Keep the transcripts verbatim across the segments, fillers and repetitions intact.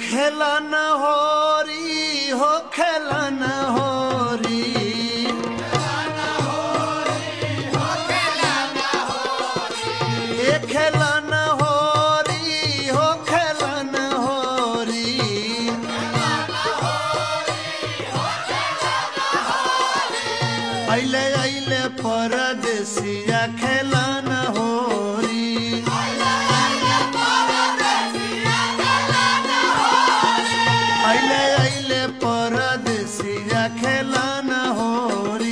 खेलन होरी हो खेलन होरी ए खेलन होरी हो खेलन होरी अइले अइले परदेसिया खेलन होरी अइले अइले परदेसिया खेलन होरी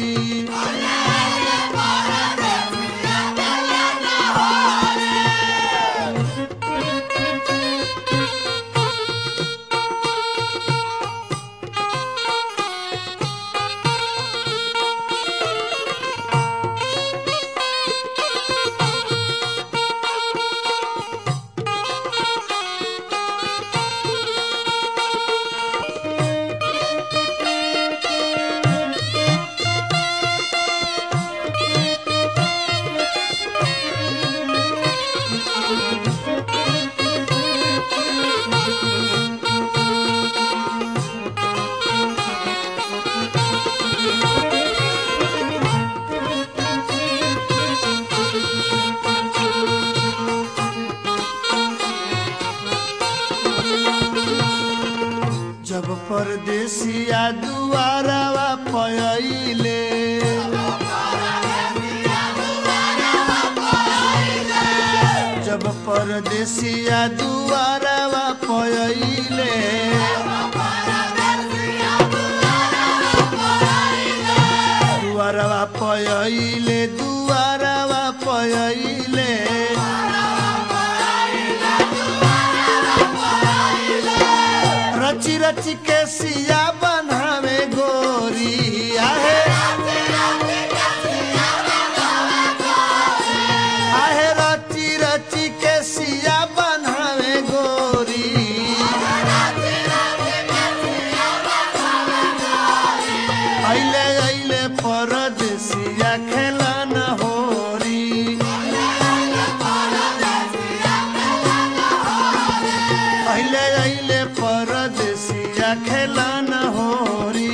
जब परदेसिया दुआरवा पयइले जब परदेसिया दुआरवा पयइले दुआरवा पयइले दुआरवा पयइले रची रची के सिया बनावे गोरी आहे आहे रची रची के सिया बनावे गोरी अइले अइले परदेसिया खेलन होरी अइले अइले परदेसिया खेलन होरी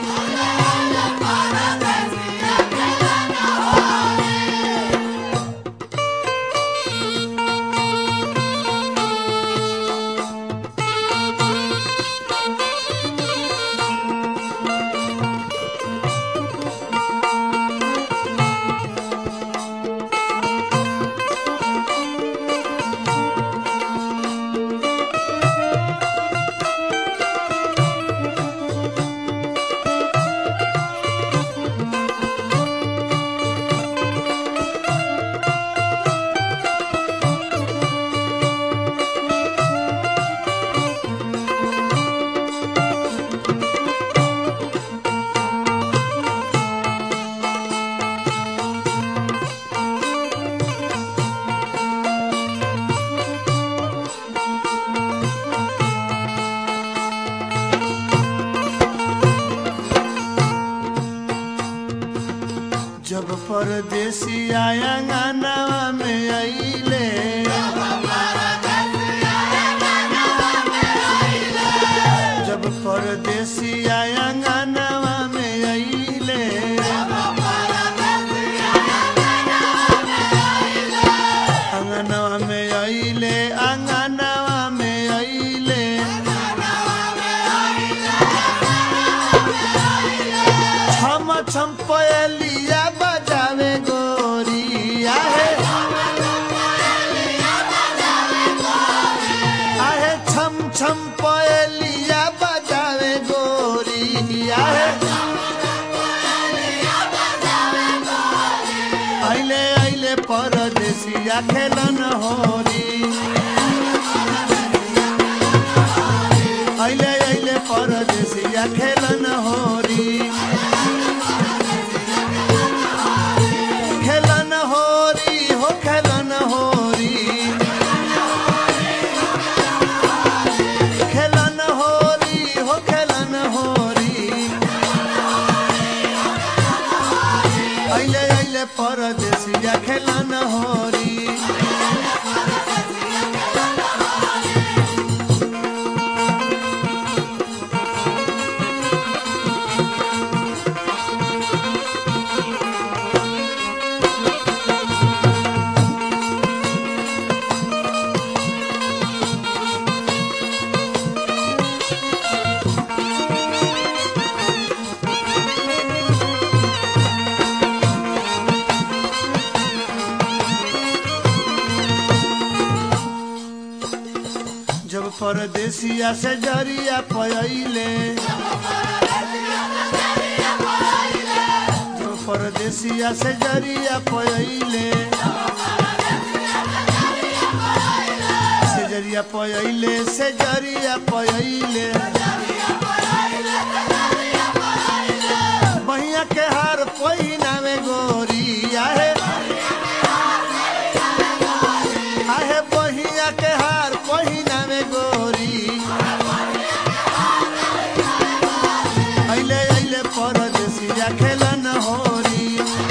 जब परदेसिया अंगनवा में अइले जब परदेसिया अंगनवा में अइले अंगनवा में अइले अंगनवा में अइले छम छम पयलिया बजावे गोरी आहे आहे छम छम पयलिया बजावे गोरी आहे अइले अइले परदेसिया खेलन होरी अइले अइले परदेसिया खेलन होरी खेलन होरी हो खेलन होरी खेलन होरी हो खेलन होरी अइले अइले परदेसिया खेलन होरी जब परदेसिया से जरिया पयले जब परदेसिया से जरिया पयले से जरिया पयले से जरिया पयले बहिया के हार पहिना में गोरी आहे आहे बहिया के हार पहिना में गोरी अइले अइले परदेसिया खेलन होरी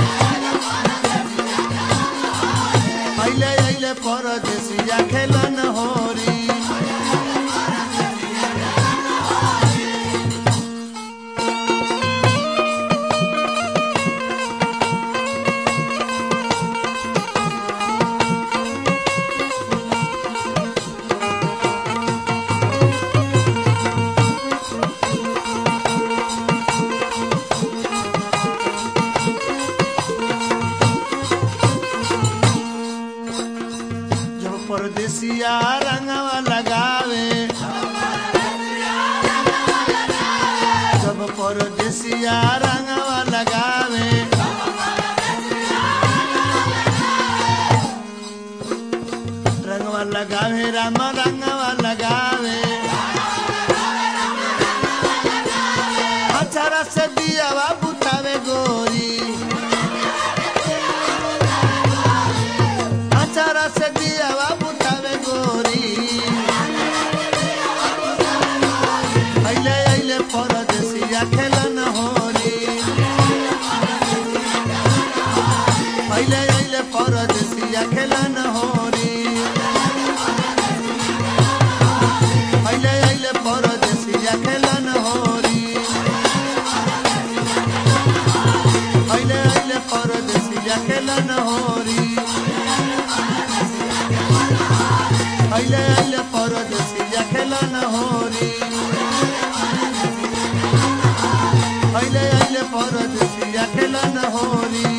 अइले अइले परदेसिया खेलन होरी परदेसिया रंगवा लगावे जब परदेसिया रंगवा लगावे रंगवा लगावे राम रंगवा लगावे अचारा से दिया बुतावे गोरी अचारा से दिया बुतावे गोरी अइले अइले परदेसिया खेलन होरी अइले अइले परदेसिया खेलन होरी अइले अइले परदेसिया खेलन होरी अइले अइले परदेसिया खेलन होरी अइले अइले परदेसिया खेलन होरी अइले अइले परदेसिया खेलन होरी